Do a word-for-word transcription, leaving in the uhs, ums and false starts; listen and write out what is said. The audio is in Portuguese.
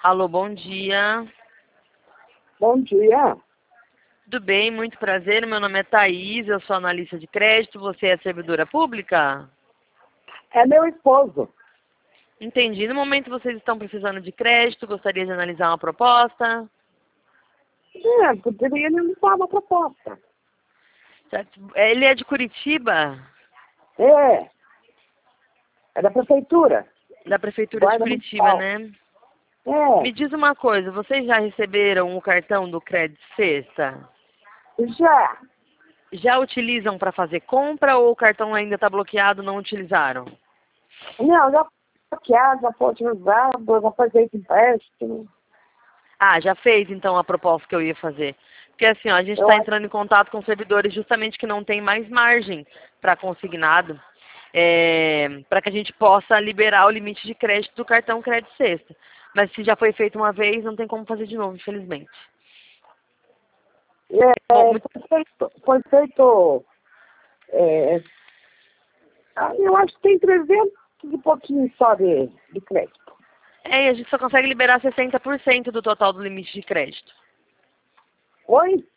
Alô, bom dia. Bom dia. Tudo bem, muito prazer. Meu nome é Thaís, eu sou analista de crédito. Você é servidora pública? É meu esposo. Entendi. No momento vocês estão precisando de crédito, gostaria de analisar uma proposta? É, poderia me dar uma proposta. Certo. Ele é de Curitiba? É. É da prefeitura. Da Prefeitura de Guarda Curitiba, municipal. né? Me É. diz uma coisa, vocês já receberam o cartão do Crédito Sexta? Já. Já utilizam para fazer compra ou o cartão ainda está bloqueado, não utilizaram? Não, já bloqueado, já pode usar, já foi feito empréstimo. Ah, já fez então a proposta que eu ia fazer. Porque assim, ó, a gente Eu está acho entrando em contato com servidores justamente que não tem mais margem para consignado, é, para que a gente possa liberar o limite de crédito do cartão Crédito Sexta. Mas se já foi feito uma vez, não tem como fazer de novo, infelizmente. é, Bom, muito- foi feito, foi feito é, ah, eu acho que tem trezentos e pouquinho só de, de crédito. é, e a gente só consegue liberar sessenta por cento do total do limite de crédito. Oi?